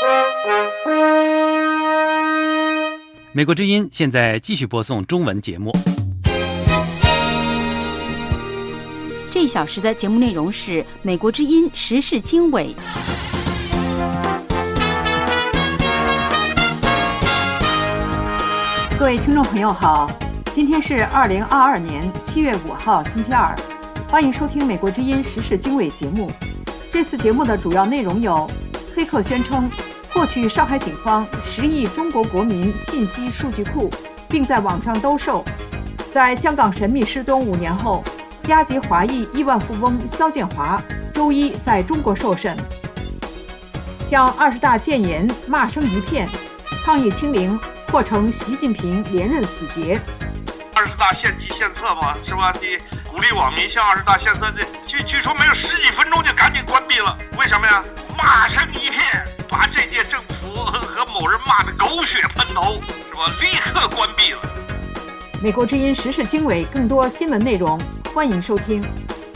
美国之音现在继续播送中文节目。 这一小时的节目内容是美国之音时事经纬。 各位听众朋友好，今天是2022年7月5号星期二，欢迎收听美国之音时事经纬节目。这次节目的主要内容有：黑客宣称获取上海警方10亿中国国民信息数据库，并在网上兜售；在香港神秘失踪5年后，加籍华裔亿万富翁肖建华周一在中国受审。向20大谏言骂声一片，抗议清零或成习近平连任死结。 20大献计献策嘛，是吧？你鼓励网民向20大献策，据说没有10几分钟就赶紧关闭了，为什么呀？骂声一片，把这届政府和某人骂得狗血喷头，是吧？立刻关闭了。 美国之音时事经纬更多新闻内容，欢迎收听。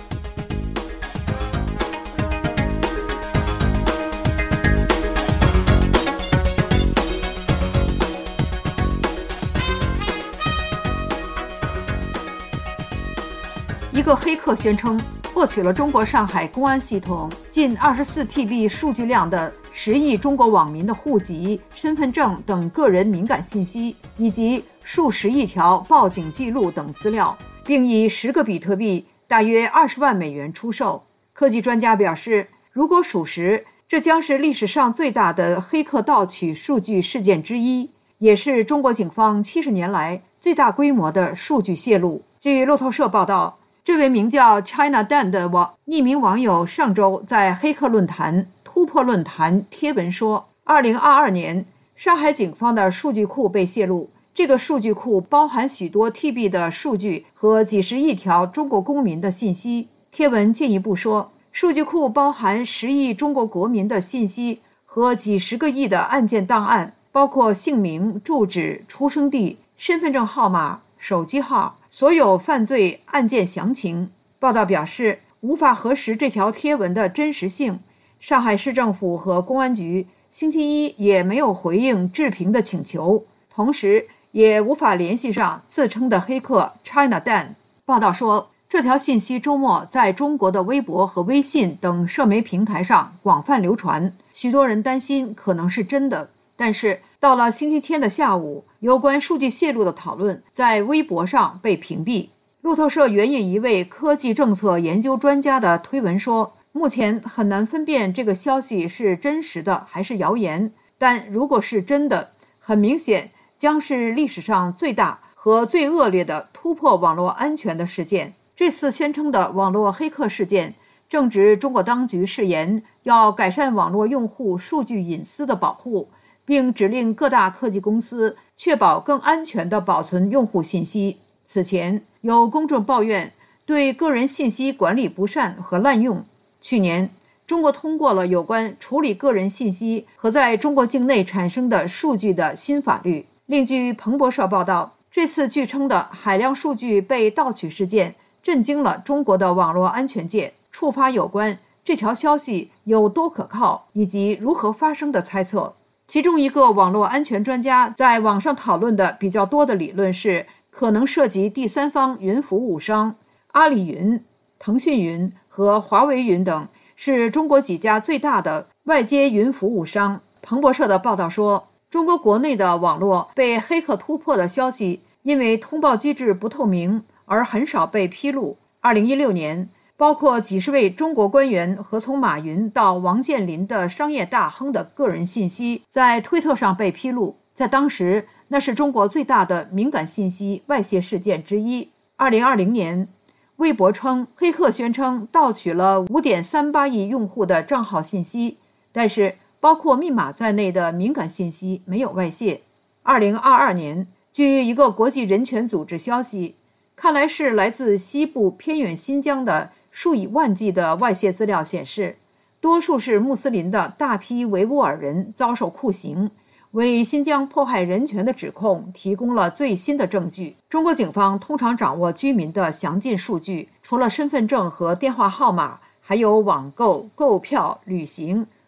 一个黑客宣称获取了中国上海公安系统近24TB 数据量的10亿中国网民的户籍、身份证等个人敏感信息，以及数十亿条报警记录等资料，并以10个比特币大约20万美元出售。科技专家表示，如果属实，这将是历史上最大的黑客盗取数据事件之一，也是中国警方70年来最大规模的数据泄露。据路透社报道，这位名叫 China Dan 的匿名网友上周在黑客论坛突破论坛贴文说，2022年上海警方的数据库被泄露，这个数据库包含许多 TB 的数据和几十亿条中国公民的信息。贴文进一步说，数据库包含10亿中国国民的信息和几十个亿的案件档案，包括姓名、住址、出生地、身份证号码、手机号，所有犯罪案件详情。报道表示，无法核实这条贴文的真实性。上海市政府和公安局星期一也没有回应置评的请求，同时也无法联系上自称的黑客 China Dan。 报道说，这条信息周末在中国的微博和微信等社媒平台上广泛流传，许多人担心可能是真的。但是到了星期天的下午，有关数据泄露的讨论在微博上被屏蔽。路透社援引一位科技政策研究专家的推文说，目前很难分辨这个消息是真实的还是谣言，但如果是真的，很明显将是历史上最大和最恶劣的突破网络安全的事件。这次宣称的网络黑客事件正值中国当局誓言要改善网络用户数据隐私的保护，并指令各大科技公司确保更安全地保存用户信息。此前，有公众抱怨对个人信息管理不善和滥用。去年，中国通过了有关处理个人信息和在中国境内产生的数据的新法律。另据彭博社报道，这次据称的海量数据被盗取事件震惊了中国的网络安全界，触发有关这条消息有多可靠以及如何发生的猜测。其中一个网络安全专家在网上讨论的比较多的理论是，可能涉及第三方云服务商阿里云、腾讯云和华为云等，是中国几家最大的外接云服务商。彭博社的报道说，中国国内的网络被黑客突破的消息因为通报机制不透明而很少被披露。2016年，包括几十位中国官员和从马云到王健林的商业大亨的个人信息在推特上被披露，在当时那是中国最大的敏感信息外泄事件之一。2020年，微博称黑客宣称盗取了 5.38 亿用户的账号信息，但是包括密码在内的敏感信息没有外泄。2022年，据一个国际人权组织消息，看来是来自西部偏远新疆的数以万计的外泄资料显示，多数是穆斯林的大批维吾尔人遭受酷刑，为新疆迫害人权的指控提供了最新的证据。中国警方通常掌握居民的详尽数据，除了身份证和电话号码，还有网购、购票、旅行、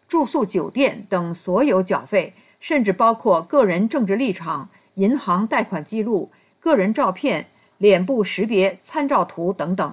住宿、酒店等所有缴费，甚至包括个人政治立场、银行贷款记录、个人照片、脸部识别参照图等等。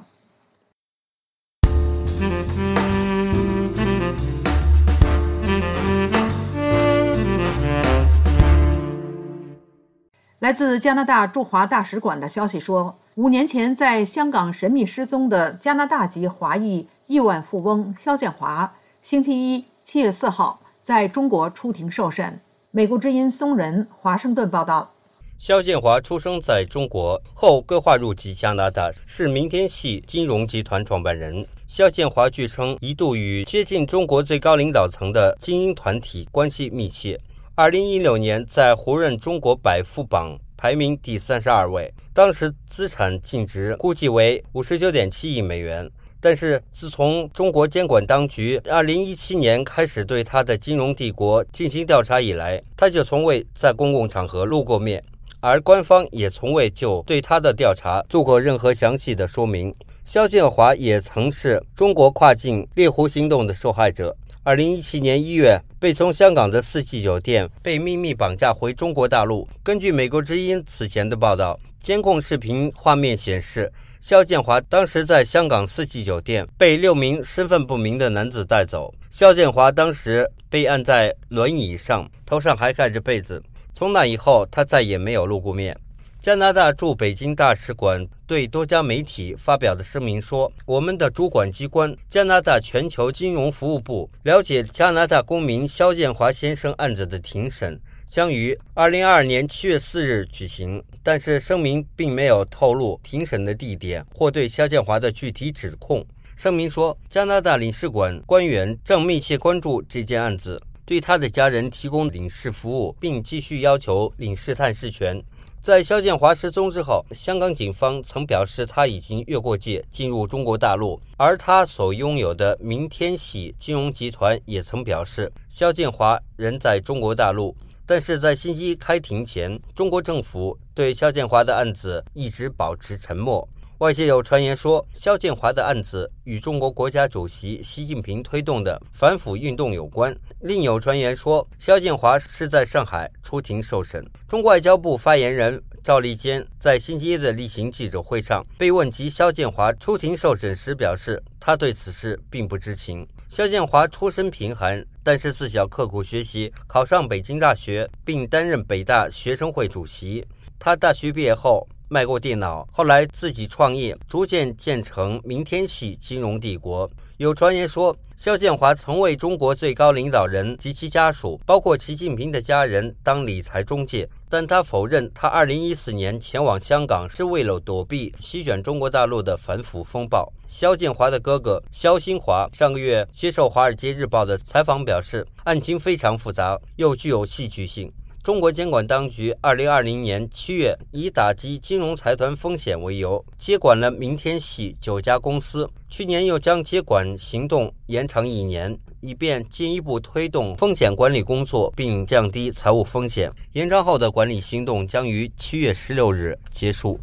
来自加拿大驻华大使馆的消息说，5年前在香港神秘失踪的加拿大籍华裔亿万富翁肖建华，星期一7月4号在中国出庭受审。美国之音松仁华盛顿报道。 肖建华出生在中国后规划入籍加拿大，是明天系金融集团创办人。肖建华据称一度与接近中国最高领导层的精英团体关系密切。2016年在胡润中国百富榜排名第32位，当时资产净值估计为59.7亿美元。但是自从中国监管当局2017年开始对他的金融帝国进行调查以来，他就从未在公共场合露过面，而官方也从未就对他的调查做过任何详细的说明。肖建华也曾是中国跨境猎狐行动的受害者。2017年1月被从香港的四季酒店被秘密绑架回中国大陆。根据美国之音此前的报道，监控视频画面显示，肖建华当时在香港四季酒店被6名身份不明的男子带走。肖建华当时被按在轮椅上，头上还盖着被子。从那以后，他再也没有露过面。加拿大驻北京大使馆对多家媒体发表的声明说，我们的主管机关加拿大全球金融服务部了解加拿大公民肖建华先生案子的庭审将于2022年7月4日举行，但是声明并没有透露庭审的地点或对肖建华的具体指控。声明说，加拿大领事馆官员正密切关注这件案子，对他的家人提供领事服务，并继续要求领事探视权。在肖建华失踪之后，香港警方曾表示他已经越过界进入中国大陆，而他所拥有的明天系金融集团也曾表示肖建华人在中国大陆。但是在星期一开庭前，中国政府对肖建华的案子一直保持沉默。外界有传言说，肖建华的案子与中国国家主席习近平推动的反腐运动有关。另有传言说，肖建华是在上海出庭受审。中国外交部发言人赵立坚在星期一的例行记者会上被问及肖建华出庭受审时表示，他对此事并不知情。肖建华出身贫寒，但是自小刻苦学习，考上北京大学，并担任北大学生会主席。他大学毕业后卖过电脑，后来自己创业，逐渐建成明天系金融帝国。有传言说，肖建华曾为中国最高领导人及其家属，包括习近平的家人当理财中介，但他否认他2014年前往香港是为了躲避席卷中国大陆的反腐风暴。肖建华的哥哥肖新华上个月接受《华尔街日报》的采访表示，案情非常复杂，又具有戏剧性。中国监管当局2020年7月以打击金融财团风险为由，接管了明天系9家公司，去年又将接管行动延长1年，以便进一步推动风险管理工作并降低财务风险。延长后的管理行动将于7月16日结束。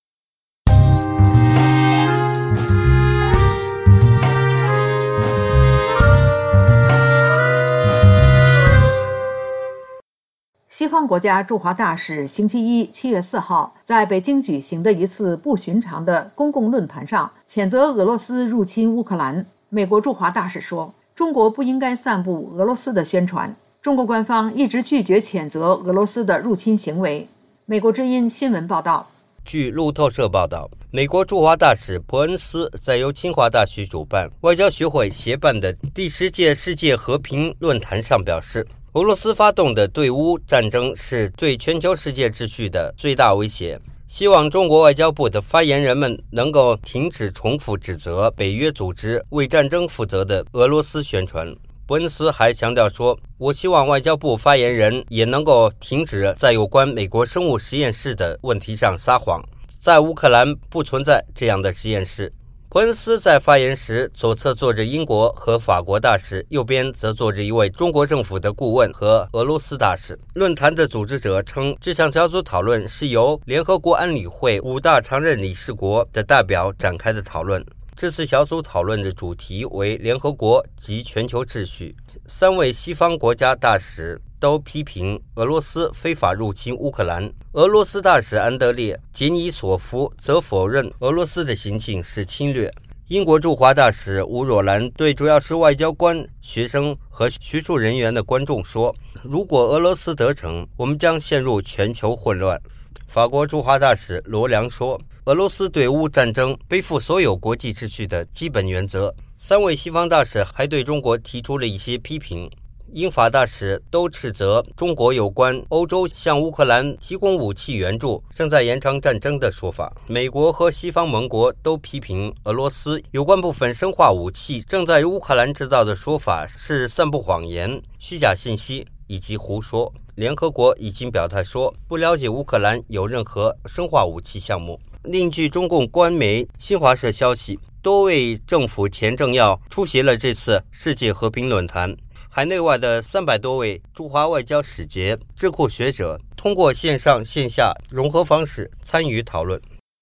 西方国家驻华大使星期一7月4号在北京举行的一次不寻常的公共论坛上，谴责俄罗斯入侵乌克兰。美国驻华大使说，中国不应该散布俄罗斯的宣传。中国官方一直拒绝谴责俄罗斯的入侵行为。美国之音新闻报道。 据路透社报道，美国驻华大使伯恩斯在由清华大学主办、外交学会协办的第10届世界和平论坛上表示，俄罗斯发动的对乌战争是对全球世界秩序的最大威胁，希望中国外交部的发言人们能够停止重复指责北约组织为战争负责的俄罗斯宣传。伯恩斯还强调说，我希望外交部发言人也能够停止在有关美国生物实验室的问题上撒谎，在乌克兰不存在这样的实验室。伯恩斯在发言时，左侧坐着英国和法国大使，右边则坐着一位中国政府的顾问和俄罗斯大使。论坛的组织者称，这项小组讨论是由联合国安理会5大常任理事国的代表展开的讨论。 这次小组讨论的主题为联合国及全球秩序。3位西方国家大使都批评俄罗斯非法入侵乌克兰。俄罗斯大使安德烈·杰尼索夫则否认俄罗斯的行径是侵略。英国驻华大使吴若兰对主要是外交官、学生和学术人员的观众说：“如果俄罗斯得逞，我们将陷入全球混乱。”法国驻华大使罗良说：“俄罗斯对乌战争背负所有国际秩序的基本原则。”3位西方大使还对中国提出了一些批评。英法大使都斥责中国有关欧洲向乌克兰提供武器援助正在延长战争的说法。美国和西方盟国都批评俄罗斯有关部分生化武器正在乌克兰制造的说法是散布谎言、虚假信息以及胡说。联合国已经表态说不了解乌克兰有任何生化武器项目。另据中共官媒新华社消息，多位政府前政要出席了这次世界和平论坛。海内外的300多位驻华外交使节、智库学者通过线上线下融合方式参与讨论。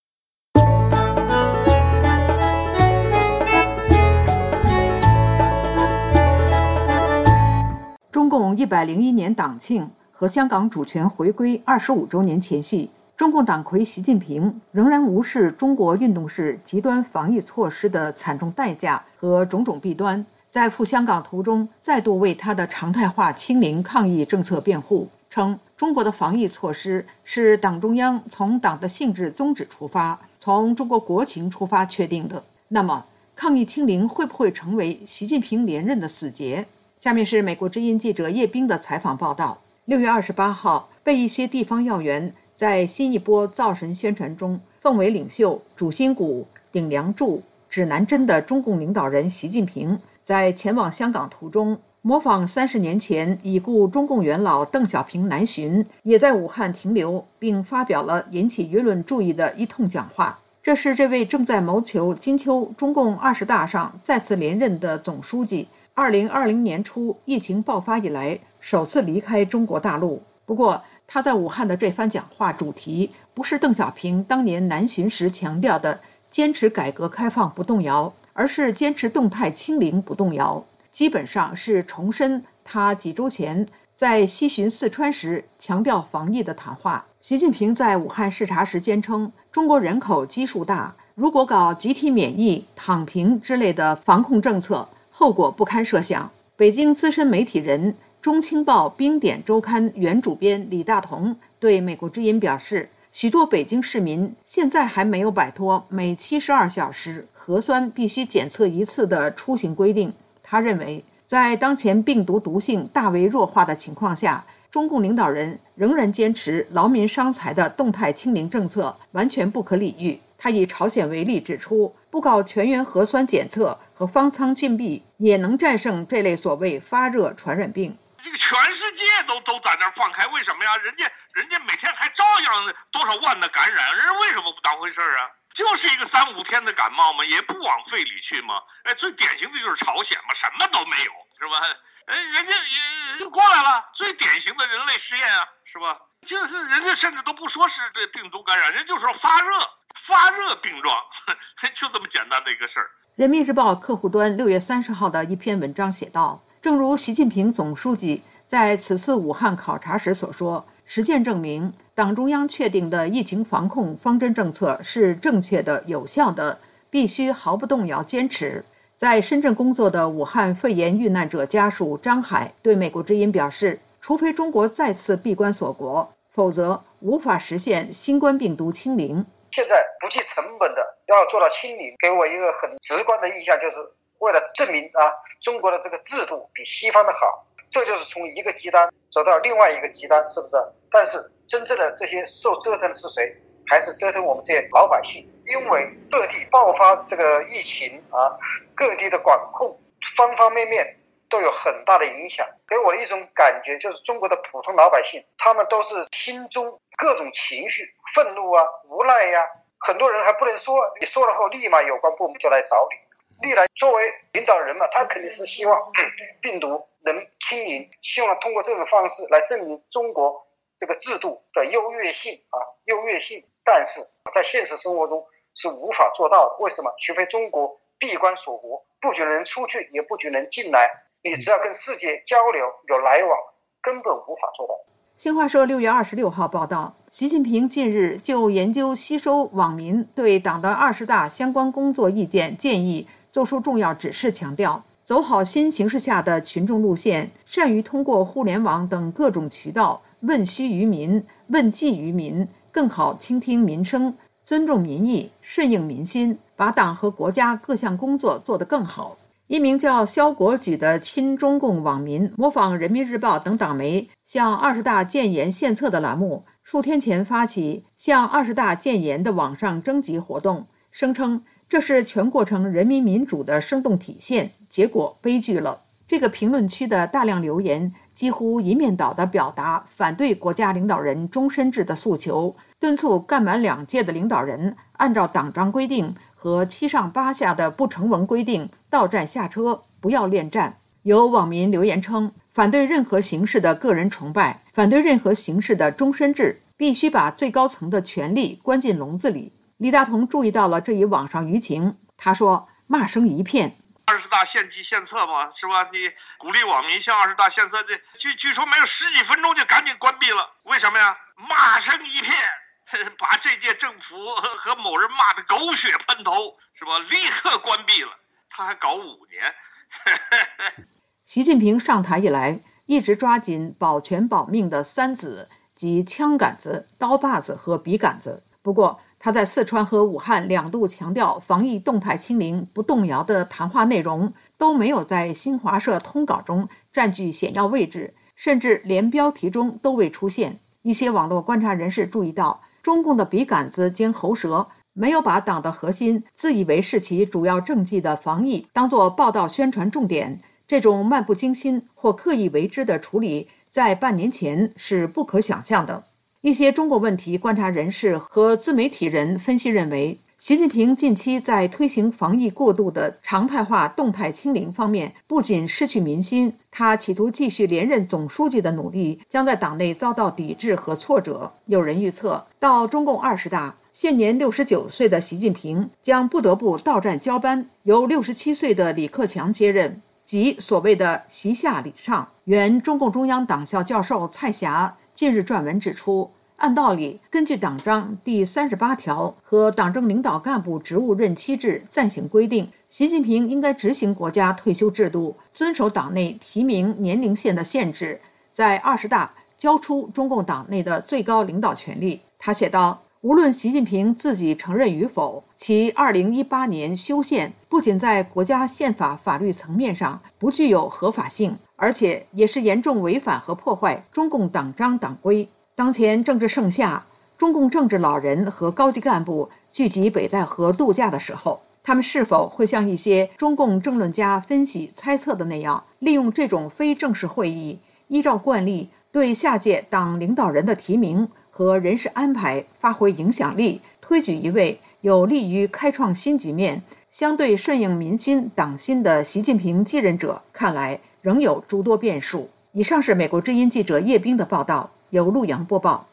中共101年党庆和香港主权回归25周年前夕，中共党魁习近平仍然无视中国运动式极端防疫措施的惨重代价和种种弊端，在赴香港途中再度为他的常态化清零抗疫政策辩护，称中国的防疫措施是党中央从党的性质宗旨出发，从中国国情出发确定的。那么抗疫清零会不会成为习近平连任的死结？下面是美国之音记者叶冰的采访报道。6月28号，被一些地方要员在新一波造神宣传中奉为领袖、主心骨、顶梁柱、指南针的中共领导人习近平，在前往香港途中，模仿30年前已故中共元老邓小平南巡，也在武汉停留，并发表了引起舆论注意的一通讲话。这是这位正在谋求金秋中共20大上再次连任的总书记2020年初疫情爆发以来首次离开中国大陆。不过他在武汉的这番讲话主题不是邓小平当年南巡时强调的坚持改革开放不动摇，而是坚持动态清零不动摇，基本上是重申他几周前在西巡四川时强调防疫的谈话。习近平在武汉视察时坚称，中国人口基数大，如果搞集体免疫、躺平之类的防控政策，后果不堪设想。北京资深媒体人、中青报冰点周刊原主编李大同对美国之音表示，许多北京市民现在还没有摆脱每72小时核酸必须检测一次的出行规定。他认为，在当前病毒毒性大为弱化的情况下，中共领导人仍然坚持劳民伤财的动态清零政策，完全不可理喻。他以朝鲜为例指出，不搞全员核酸检测和方舱禁闭，也能战胜这类所谓发热传染病。 这个全世界都在那放开，为什么呀？人家每天还照样多少万的感染，人为什么不当回事啊？就是一个3-5天的感冒嘛，也不往肺里去嘛。最典型的就是朝鲜嘛，什么都没有，是吧？人家也过来了，最典型的人类实验啊，是吧？就是人家甚至都不说是这病毒感染，人就说发热病状，就这么简单的一个事儿。 人民日报客户端6月30号的一篇文章写道，正如习近平总书记在此次武汉考察时所说，实践证明党中央确定的疫情防控方针政策是正确的、有效的，必须毫不动摇坚持。在深圳工作的武汉肺炎遇难者家属张海对美国之音表示，除非中国再次闭关锁国，否则无法实现新冠病毒清零。 现在不计成本的要做到清零，给我一个很直观的印象，就是为了证明中国的这个制度比西方的好，这就是从一个极端走到另外一个极端，是不是？但是真正的这些受折腾的是谁？还是折腾我们这些老百姓。因为各地爆发这个疫情各地的管控方方面面都有很大的影响，给我的一种感觉就是中国的普通老百姓，他们都是心中各种情绪，愤怒无奈很多人还不能说，你说了后立马有关部门就来找你。历来作为领导人嘛，他肯定是希望病毒能清零，希望通过这种方式来证明中国这个制度的优越性。但是在现实生活中是无法做到的。为什么？除非中国闭关锁国，不许人出去，也不许人进来。你只要跟世界交流有来往，根本无法做到。 新华社6月26号报道，习近平近日就研究吸收网民对党的20大相关工作意见建议作出重要指示，强调走好新形势下的群众路线，善于通过互联网等各种渠道问需于民、问计于民，更好倾听民生，尊重民意，顺应民心，把党和国家各项工作做得更好。一名叫肖国举的亲中共网民模仿人民日报等党媒向20大建言献策的栏目，数天前发起向20大建言的网上征集活动，声称这是全过程人民民主的生动体现，结果悲剧了。这个评论区的大量留言几乎一面倒地表达反对国家领导人终身制的诉求，敦促干满2届的领导人按照党章规定和7上8下的不成文规定到站下车，不要恋战。有网民留言称，反对任何形式的个人崇拜，反对任何形式的终身制，必须把最高层的权力关进笼子里。李大同注意到了这一网上舆情，他说，骂声一片。 20大献计献策嘛，是吧？你鼓励网民向20大献策，这据说没有10几分钟就赶紧关闭了，为什么呀？骂声一片，把这届政府和某人骂得狗血喷头，是吧？立刻关闭了，他还搞5年。 习近平上台以来，一直抓紧保全保命的3子，即枪杆子、刀把子和笔杆子。不过，他在四川和武汉2度强调防疫动态清零不动摇的谈话内容都没有在新华社通稿中占据显要位置，甚至连标题中都未出现。一些网络观察人士注意到，中共的笔杆子兼喉舌没有把党的核心自以为是其主要政绩的防疫当作报道宣传重点，这种漫不经心或刻意为之的处理在半年前是不可想象的。一些中国问题观察人士和自媒体人分析认为，习近平近期在推行防疫过度的常态化动态清零方面不仅失去民心，他企图继续连任总书记的努力将在党内遭到抵制和挫折。有人预测，到中共20大，现年69岁的习近平将不得不到站交班，由67岁的李克强接任，即所谓的习下礼上。原中共中央党校教授蔡霞近日撰文指出，按道理，根据党章第38条和党政领导干部职务任期制暂行规定，习近平应该执行国家退休制度，遵守党内提名年龄线的限制，在20大交出中共党内的最高领导权力。他写道，无论习近平自己承认与否，其2018年修宪不仅在国家宪法法律层面上不具有合法性，而且也是严重违反和破坏中共党章党规。当前政治盛夏，中共政治老人和高级干部聚集北戴河度假的时候，他们是否会像一些中共政论家分析猜测的那样，利用这种非正式会议，依照惯例对下届党领导人的提名和人事安排发挥影响力，推举一位有利于开创新局面、相对顺应民心党心的习近平继任者，看来仍有诸多变数。以上是美国之音记者叶冰的报道，由陆阳播报。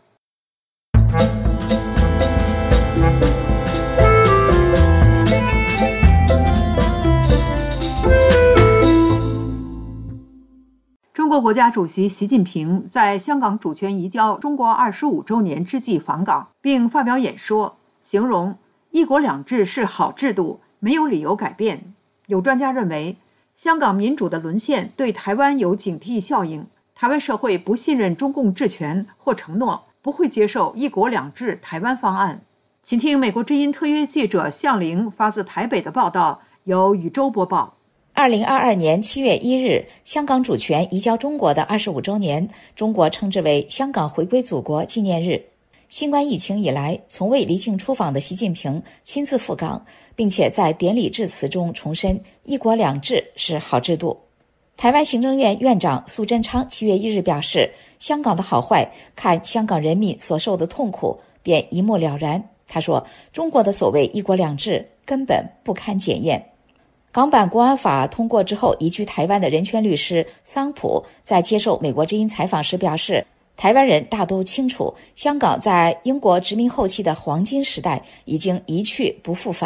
中国国家主席习近平在香港主权移交中国25周年之际访港，并发表演说，形容一国两制是好制度，没有理由改变。有专家认为，香港民主的沦陷对台湾有警惕效应，台湾社会不信任中共治权或承诺不会接受一国两制台湾方案。请听美国之音特约记者向玲发自台北的报道，由宇宙播报。 2022年7月1日，香港主权移交中国的25周年，中国称之为香港回归祖国纪念日。新冠疫情以来，从未离境出访的习近平亲自赴港，并且在典礼致辞中重申一国两制是好制度。台湾行政院院长苏贞昌7月1日表示，香港的好坏看香港人民所受的痛苦便一目了然。他说，中国的所谓一国两制根本不堪检验。港版国安法通过之后，移居台湾的人权律师桑普在接受美国之音采访时表示，台湾人大都清楚，香港在英国殖民后期的黄金时代已经一去不复返。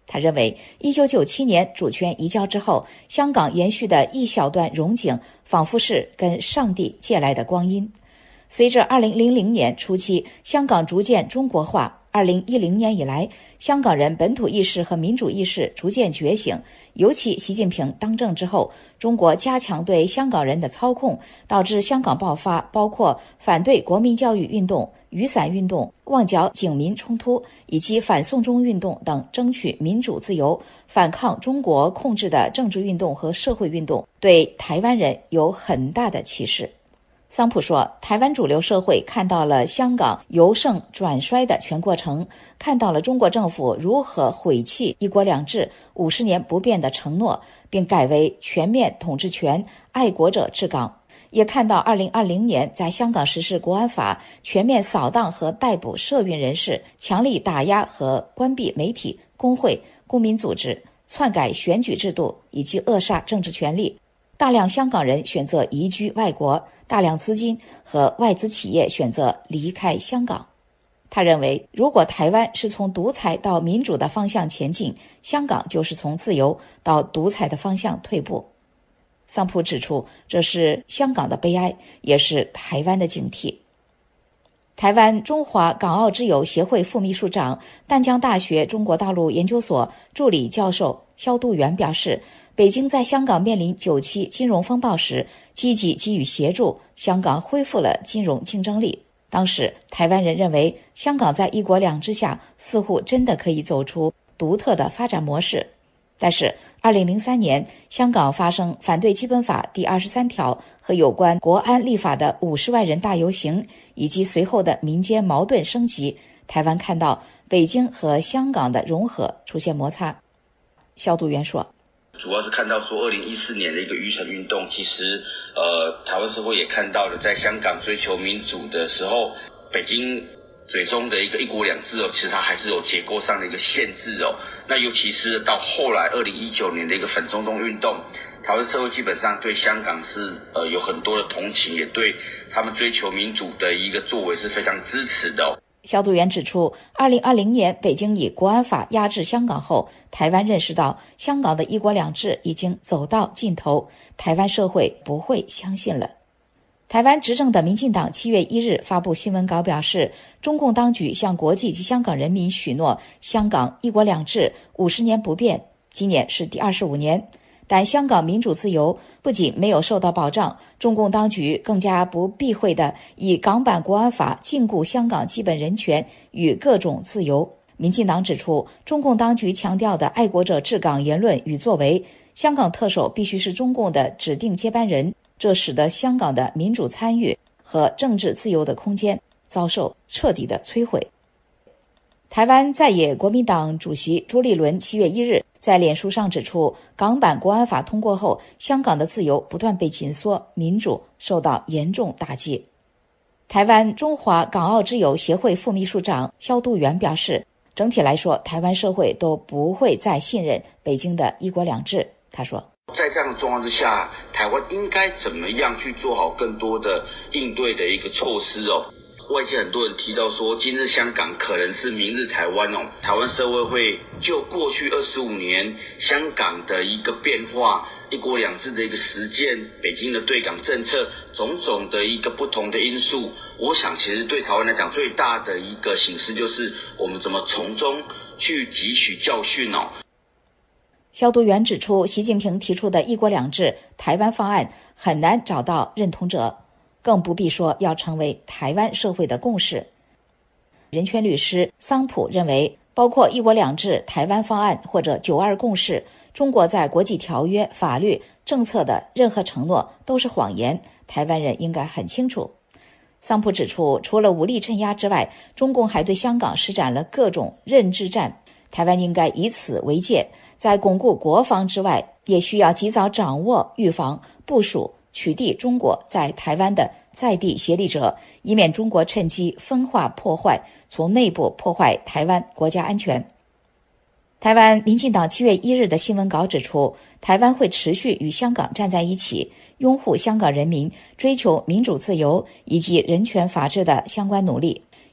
他认为1997年主权移交之后，香港延续的一小段荣景仿佛是跟上帝借来的光阴。随着2000年初期香港逐渐中国化，2010年以来，香港人本土意识和民主意识逐渐觉醒，尤其习近平当政之后，中国加强对香港人的操控，导致香港爆发包括反对国民教育运动、雨伞运动、旺角警民冲突以及反送中运动等争取民主自由、反抗中国控制的政治运动和社会运动，对台湾人有很大的启示。桑普说，台湾主流社会看到了香港由盛转衰的全过程，看到了中国政府如何毁弃一国两制50年不变的承诺，并改为全面统治权、爱国者治港，也看到2020年在香港实施国安法，全面扫荡和逮捕社运人士，强力打压和关闭媒体、工会、公民组织，篡改选举制度以及扼杀政治权利。大量香港人选择移居外国，大量资金和外资企业选择离开香港。他认为，如果台湾是从独裁到民主的方向前进，香港就是从自由到独裁的方向退步。桑普指出，这是香港的悲哀，也是台湾的警惕。台湾中华港澳之友协会副秘书长、淡江大学中国大陆研究所助理教授萧都元表示，北京在香港面临9期金融风暴时，积极给予协助，香港恢复了金融竞争力。当时台湾人认为，香港在一国两制下似乎真的可以走出独特的发展模式。但是2003年，香港发生反对基本法第23条和有关国安立法的50万人大游行，以及随后的民间矛盾升级，台湾看到北京和香港的融合出现摩擦。萧都元说， 主要是看到说2014年的一个渔城运动，其实台湾社会也看到了，在香港追求民主的时候，北京最终的一个一国两制其实它还是有结构上的一个限制那尤其是到后来2019年的一个反中东运动，台湾社会基本上对香港是有很多的同情，也对他们追求民主的一个作为是非常支持的萧都元指出，2020年北京以国安法压制香港后，台湾认识到香港的一国两制已经走到尽头，台湾社会不会相信了。台湾执政的民进党7月1日发布新闻稿表示，中共当局向国际及香港人民许诺香港一国两制50年不变，今年是第25年。但香港民主自由不仅没有受到保障，中共当局更加不避讳地以港版国安法禁锢香港基本人权与各种自由。民进党指出，中共当局强调的爱国者治港言论与作为，香港特首必须是中共的指定接班人，这使得香港的民主参与和政治自由的空间遭受彻底的摧毁。台湾在野国民党主席朱立伦7月1日在脸书上指出，港版国安法通过后，香港的自由不断被紧缩，民主受到严重打击。台湾中华港澳之友协会副秘书长萧都元表示，整体来说，台湾社会都不会再信任北京的一国两制。他说， 在这样的状况之下，台湾应该怎么样去做好更多的应对的一个措施外界很多人提到说，今日香港可能是明日台湾台湾社会会就过去25年香港的一个变化、一国两制的一个实践、北京的对港政策种种的一个不同的因素，我想其实对台湾来讲最大的一个省思就是我们怎么从中去汲取教训萧都元指出，习近平提出的一国两制台湾方案很难找到认同者，更不必说要成为台湾社会的共识。人权律师桑普认为，包括一国两制台湾方案或者9·2共识，中国在国际条约、法律、政策的任何承诺都是谎言，台湾人应该很清楚。桑普指出，除了武力镇压之外，中共还对香港施展了各种认知战，台湾应该以此为戒，在巩固国防之外，也需要及早掌握、预防、部署、取缔中国在台湾的在地协力者，以免中国趁机分化破坏，从内部破坏台湾国家安全。台湾民进党7月1日的新闻稿指出，台湾会持续与香港站在一起，拥护香港人民追求民主自由以及人权法治的相关努力，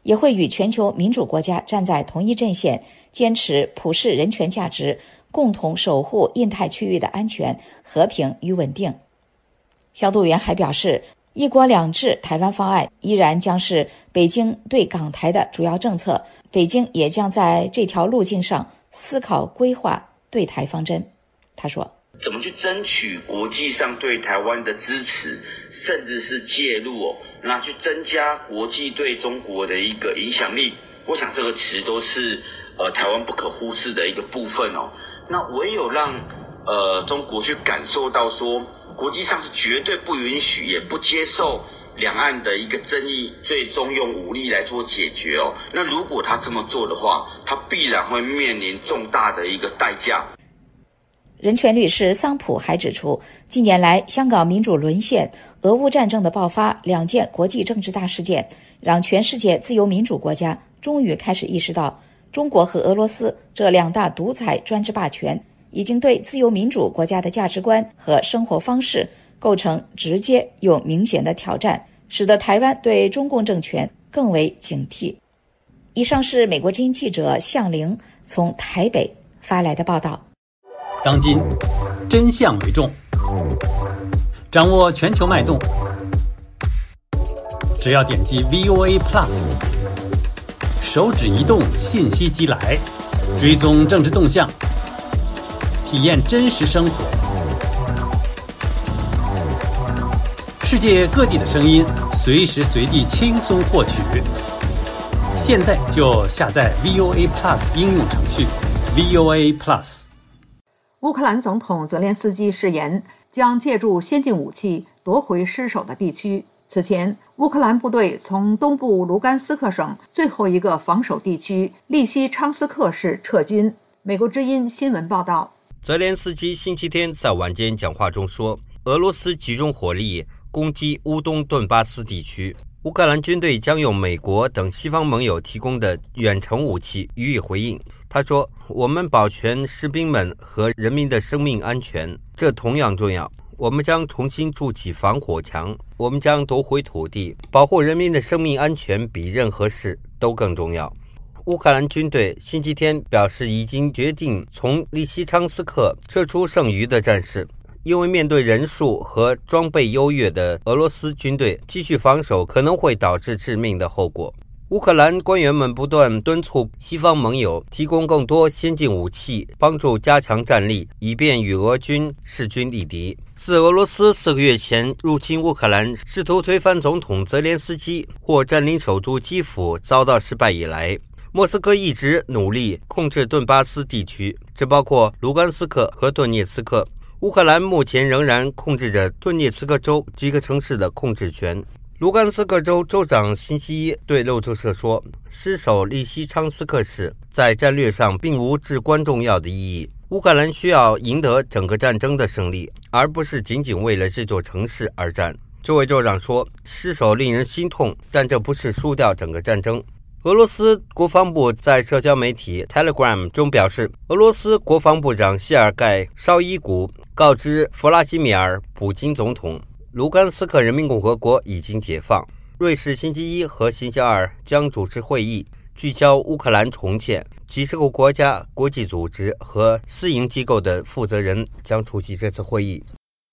也会与全球民主国家站在同一阵线，坚持普世人权价值，共同守护印太区域的安全、和平与稳定。肖度元还表示，一国两制台湾方案依然将是北京对港台的主要政策，北京也将在这条路径上思考规划对台方针。他说， 怎么去争取国际上对台湾的支持，甚至是介入那去增加国际对中国的一个影响力，我想这个词都是台湾不可忽视的一个部分那唯有让中国去感受到说，国际上是绝对不允许也不接受两岸的一个争议最终用武力来做解决那如果他这么做的话，他必然会面临重大的一个代价。 人权律师桑普还指出，近年来香港民主沦陷、俄乌战争的爆发两件国际政治大事件，让全世界自由民主国家终于开始意识到，中国和俄罗斯这两大独裁专制霸权已经对自由民主国家的价值观和生活方式构成直接又明显的挑战，使得台湾对中共政权更为警惕。以上是美国之音记者向玲从台北发来的报道。 当今真相为重，掌握全球脉动，只要点击 VOA Plus， 手指移动，信息即来，追踪政治动向，体验真实生活，世界各地的声音，随时随地轻松获取。现在就下载 VOA Plus 应用程序 VOA Plus。 乌克兰总统泽连斯基誓言将借助先进武器夺回失守的地区。此前，乌克兰部队从东部卢甘斯克省最后一个防守地区利西昌斯克市撤军。美国之音新闻报道， 泽连斯基星期天在晚间讲话中说，俄罗斯集中火力攻击乌东顿巴斯地区，乌克兰军队将用美国等西方盟友提供的远程武器予以回应。他说，我们保全士兵们和人民的生命安全，这同样重要。我们将重新筑起防火墙，我们将夺回土地，保护人民的生命安全比任何事都更重要。乌克兰军队星期天表示，已经决定从利西昌斯克撤出剩余的战士，因为面对人数和装备优越的俄罗斯军队，继续防守可能会导致致命的后果。乌克兰官员们不断敦促西方盟友提供更多先进武器，帮助加强战力，以便与俄军势均力敌。自俄罗斯4个月前入侵乌克兰，试图推翻总统泽连斯基或占领首都基辅遭到失败以来，莫斯科一直努力控制顿巴斯地区，这包括卢甘斯克和顿涅茨克。乌克兰目前仍然控制着顿涅茨克州几个城市的控制权。卢甘斯克州州长星期一对路透社说，失守利西昌斯克市在战略上并无至关重要的意义。乌克兰需要赢得整个战争的胜利，而不是仅仅为了这座城市而战。这位州长说，失守令人心痛，但这不是输掉整个战争。俄罗斯国防部在社交媒体 Telegram 中表示，俄罗斯国防部长谢尔盖·绍伊古告知弗拉基米尔·普京总统，卢甘斯克人民共和国已经解放。瑞士星期一和星期二将主持会议，聚焦乌克兰重建。几十个国家、国际组织和私营机构的负责人将出席这次会议。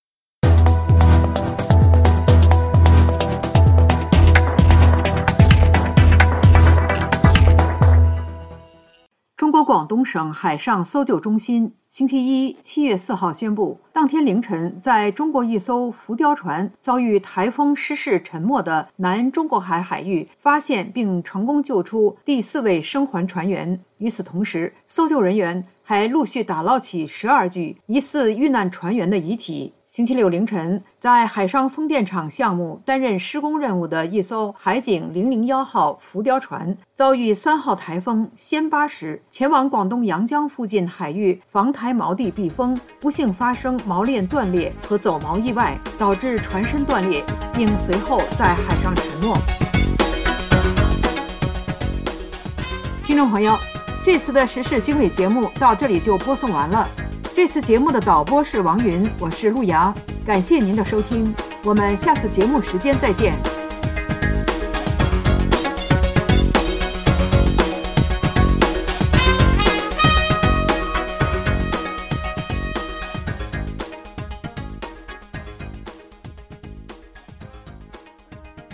中国广东省海上搜救中心星期一7月4号宣布，当天凌晨在中国一艘浮雕船遭遇台风失事沉没的南中国海海域发现并成功救出第4位生还船员。与此同时，搜救人员还陆续打捞起12具疑似遇难船员的遗体。星期六凌晨，在海上风电场项目担任施工任务的一艘海警001号浮雕船遭遇3号台风暹芭时前往广东阳江附近海域防台锚地避风，不幸发生锚链断裂和走锚意外，导致船身断裂，并随后在海上沉没。听众朋友，这次的时事经纬节目到这里就播送完了。这次节目的导播是王云，我是陆阳，感谢您的收听，我们下次节目时间再见。